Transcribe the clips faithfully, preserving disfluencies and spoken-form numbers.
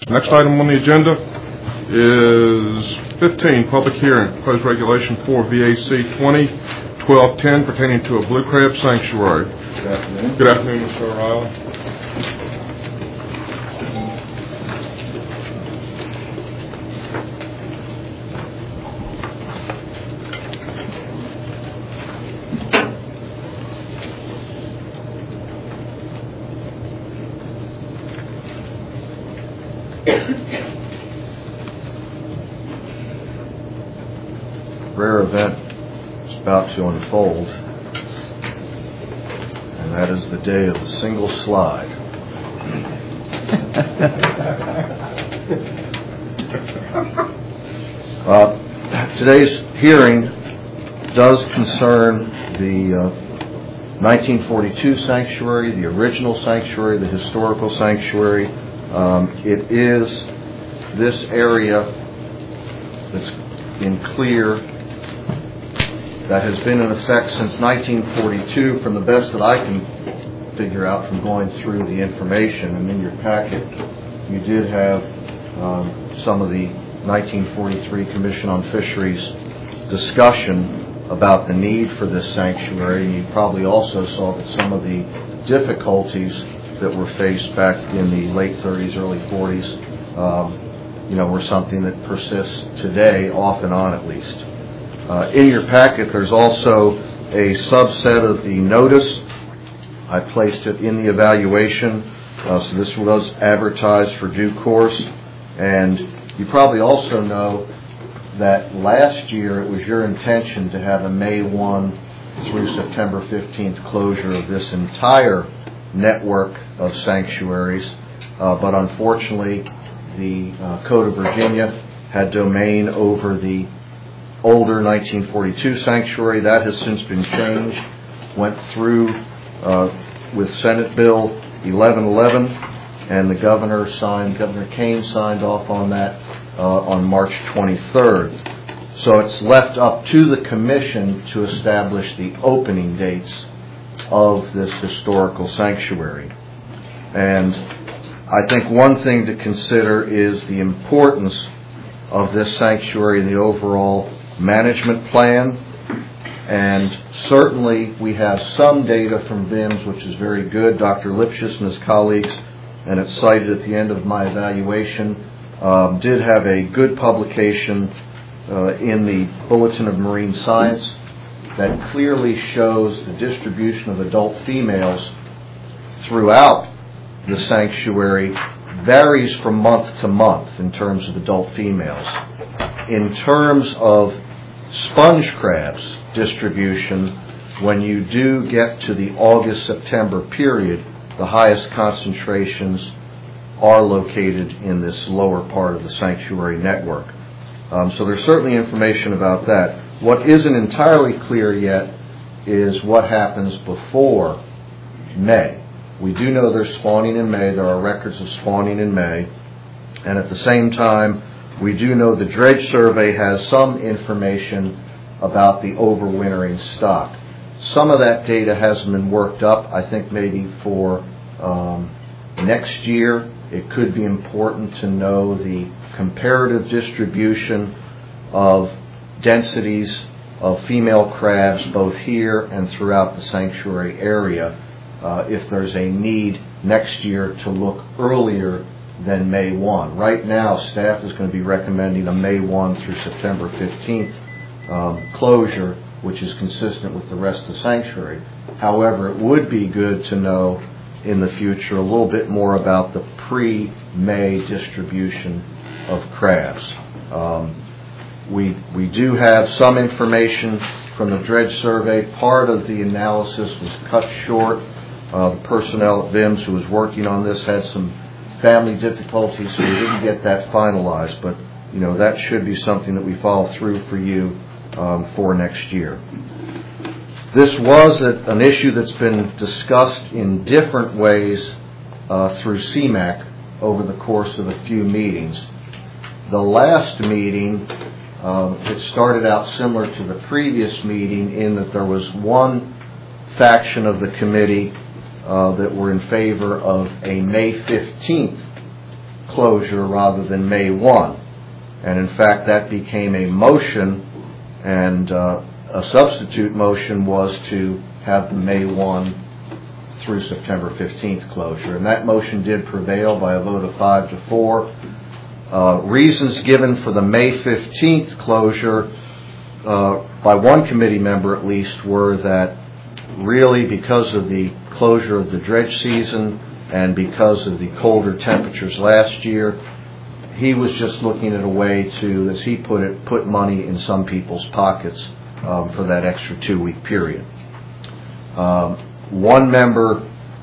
Next item on the agenda is fifteen, public hearing, proposed regulation for V A C twenty twelve ten pertaining to a blue crab sanctuary. Good afternoon. Good afternoon, Mister O'Reilly. Rare event is about to unfold, and that is the day of the single slide. uh, today's hearing does concern the uh, nineteen forty-two sanctuary, the original sanctuary, the historical sanctuary. Um, it is this area that's in Clear that has been in effect since nineteen forty-two, from the best that I can figure out from going through the information. And in your packet, you did have um, some of the nineteen forty-three Commission on Fisheries discussion about the need for this sanctuary. And you probably also saw that some of the difficulties that were faced back in the late thirties, early forties, um, you know, were something that persists today, off and on at least. Uh, in your packet, there's also a subset of the notice. I placed it in the evaluation, uh, so this was advertised for due course. And you probably also know that last year it was your intention to have a May first through September fifteenth closure of this entire network of sanctuaries, uh, but unfortunately the uh, Code of Virginia had domain over the older nineteen forty-two sanctuary. That has since been changed, went through uh, with Senate Bill eleven eleven, and the governor signed, Governor Kane signed off on that uh, on March twenty-third. So it's left up to the Commission to establish the opening dates of this historical sanctuary. And I think one thing to consider is the importance of this sanctuary in the overall management plan. And certainly we have some data from V I M S, which is very good. Doctor Lipschitz and his colleagues, and it's cited at the end of my evaluation, um, did have a good publication uh, in the Bulletin of Marine Science that clearly shows the distribution of adult females throughout the sanctuary varies from month to month in terms of adult females. In terms of sponge crabs distribution, when you do get to the August-September period, the highest concentrations are located in this lower part of the sanctuary network. Um, so there's certainly information about that. What isn't entirely clear yet is what happens before May. We do know they're spawning in May. There are records of spawning in May. And at the same time, we do know the dredge survey has some information about the overwintering stock. Some of that data hasn't been worked up. I think maybe for um, next year, it could be important to know the comparative distribution of densities of female crabs both here and throughout the sanctuary area, uh, if there's a need next year to look earlier than May first. Right now, staff is going to be recommending a May first through September fifteenth um, closure, which is consistent with the rest of the sanctuary. However, it would be good to know in the future a little bit more about the pre-May distribution of crabs. Um, we we do have some information from the dredge survey. Part of the analysis was cut short. Uh, the personnel at V I M S who was working on this had some family difficulties, so we didn't get that finalized. But you know, that should be something that we follow through for you um, for next year. This was a, an issue that's been discussed in different ways uh, through C MAC over the course of a few meetings. The last meeting, um, it started out similar to the previous meeting in that there was one faction of the committee uh, that were in favor of a May fifteenth closure rather than May first. And in fact, that became a motion, and uh, a substitute motion was to have the May first through September fifteenth closure. And that motion did prevail by a vote of five to four. Uh, reasons given for the May fifteenth closure uh, by one committee member at least were that really because of the closure of the dredge season and because of the colder temperatures last year, he was just looking at a way to, as he put it, put money in some people's pockets um, for that extra two-week period. Um, one member's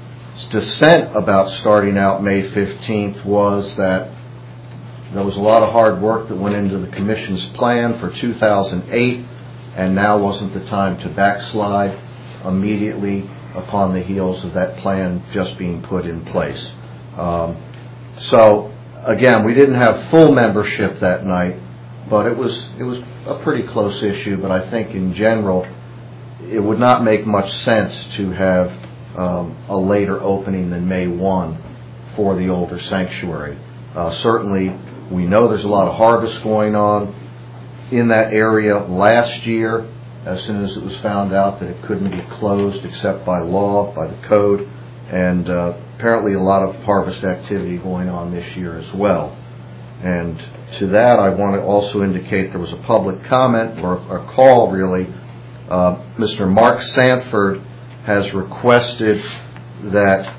dissent about starting out May fifteenth was that there was a lot of hard work that went into the Commission's plan for two thousand eight, and now wasn't the time to backslide immediately upon the heels of that plan just being put in place. Um, so, again, we didn't have full membership that night, but it was it was a pretty close issue. But I think in general, it would not make much sense to have um, a later opening than May first for the older sanctuary. Uh, certainly, we know there's a lot of harvest going on in that area last year, as soon as it was found out that it couldn't be closed except by law, by the code, and uh, apparently a lot of harvest activity going on this year as well. And to that, I want to also indicate there was a public comment, or a call really. Uh, Mister Mark Sanford has requested that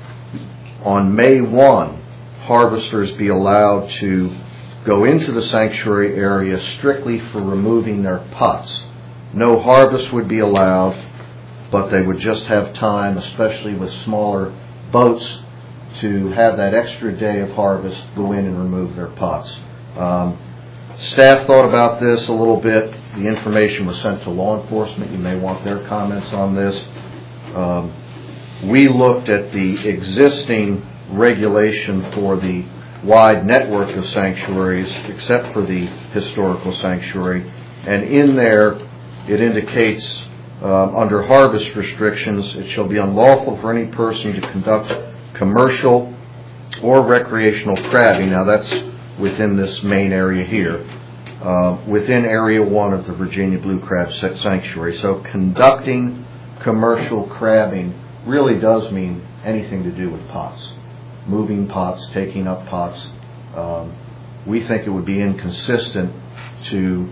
on May first, harvesters be allowed to go into the sanctuary area strictly for removing their pots. No harvest would be allowed, but they would just have time, especially with smaller boats, to have that extra day of harvest, go in and remove their pots. Um, staff thought about this a little bit. The information was sent to law enforcement. You may want their comments on this. Um, we looked at the existing regulation for the wide network of sanctuaries, except for the historical sanctuary, and in there it indicates um, under harvest restrictions, it shall be unlawful for any person to conduct commercial or recreational crabbing. Now that's within this main area here, uh, within Area one of the Virginia Blue Crab Sanctuary. So conducting commercial crabbing really does mean anything to do with pots. Moving pots, taking up pots. Um, we think it would be inconsistent to,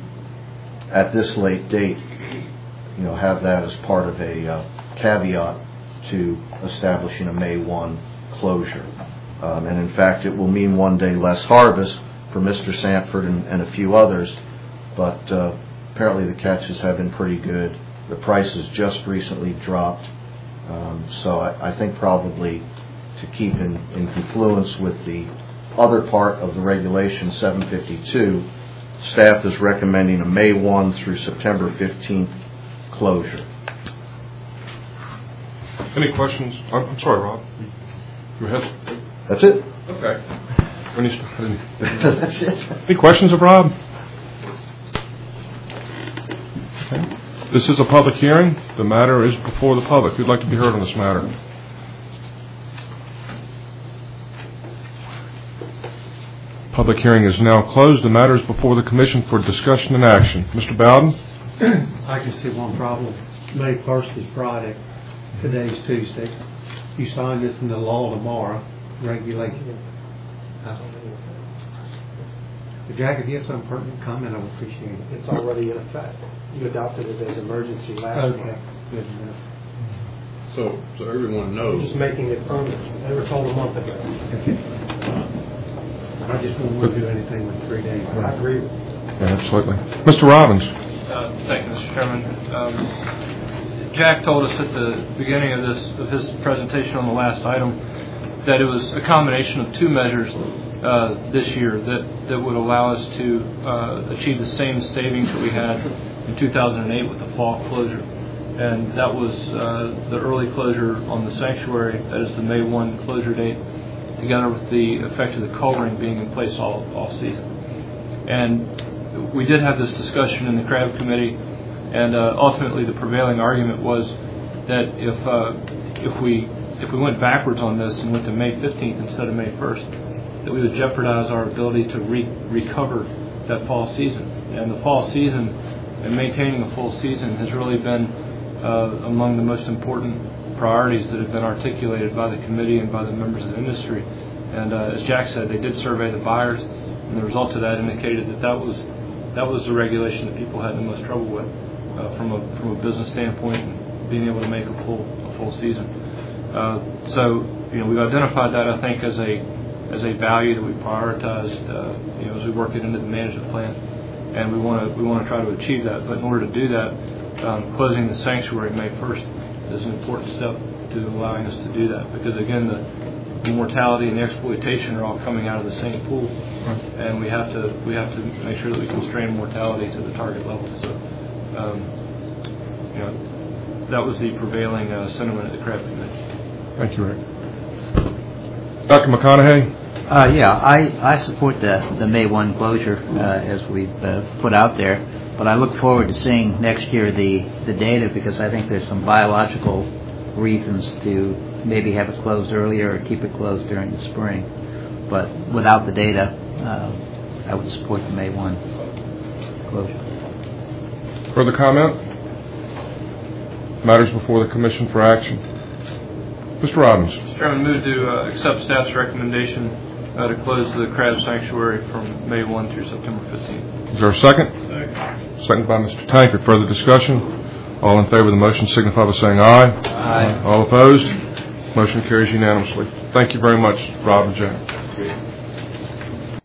at this late date, you know, have that as part of a uh, caveat to establishing a May first closure. Um, and in fact, it will mean one day less harvest for Mister Sanford and, and a few others, but uh, apparently the catches have been pretty good. The prices just recently dropped. Um, so I, I think probably to keep in, in confluence with the other part of the regulation, seven fifty-two, staff is recommending a May first through September fifteenth closure. Any questions? I'm, I'm sorry, Rob. Go ahead. That's it. Okay. Any, That's it. any questions of Rob? Okay. This is a public hearing. The matter is before the public. Who'd like to be heard on this matter? Public hearing is now closed. The matter is before the Commission for discussion and action. Mister Bowden? I can see one problem. May first is Friday. Today's Tuesday. You sign this into law tomorrow, regulation. If Jack, if you have some pertinent comment, I would appreciate it. It's already in effect. You adopted it as emergency last Okay. month. Good enough. So, so everyone You're knows. just making it permanent. They were told a month ago. Okay. I just wouldn't want to do anything with three days. I agree with you. Yeah, absolutely. Mister Robbins? Uh, thank you, Mister Chairman. Um, Jack told us at the beginning of this of his presentation on the last item that it was a combination of two measures uh, this year that, that would allow us to uh, achieve the same savings that we had in two thousand eight with the fall closure. And that was uh, the early closure on the sanctuary, that is the May first closure date, together with the effect of the culverting being in place all, all season. And we did have this discussion in the Crab Committee, and uh, ultimately the prevailing argument was that if uh, if we if we went backwards on this and went to May fifteenth instead of May first, that we would jeopardize our ability to re- recover that fall season. And the fall season and maintaining a full season has really been uh, among the most important priorities that have been articulated by the committee and by the members of the industry. And uh, as Jack said, they did survey the buyers, and the results of that indicated that that was that was the regulation that people had the most trouble with uh, from a from a business standpoint and being able to make a full a full season. Uh, so you know we've identified that I think as a as a value that we prioritized uh, you know as we work it into the management plan, and we want to we want to try to achieve that. But in order to do that, um, closing the sanctuary May first is an important step to allowing us to do that, because again the The mortality and the exploitation are all coming out of the same pool, and we have to we have to make sure that we constrain mortality to the target level. So, um, you know, that was the prevailing uh, sentiment at the Crab Committee. Thank you, Rick. Doctor McConaughey? Uh, yeah, I, I support the, the May first closure uh, as we've uh, put out there, but I look forward to seeing next year the, the data, because I think there's some biological reasons to maybe have it closed earlier or keep it closed during the spring. But without the data, uh, I would support the May first closure. Further comment? Matters before the Commission for action. Mister Robbins. Mister Chairman, move to uh, accept staff's recommendation uh, to close the Crab Sanctuary from May first through September fifteenth. Is there a second? Second. Second by Mister Tankard. Further discussion? All in favor of the motion signify by saying aye. Aye. All opposed? Motion carries unanimously. Thank you very much, Rob and Jack.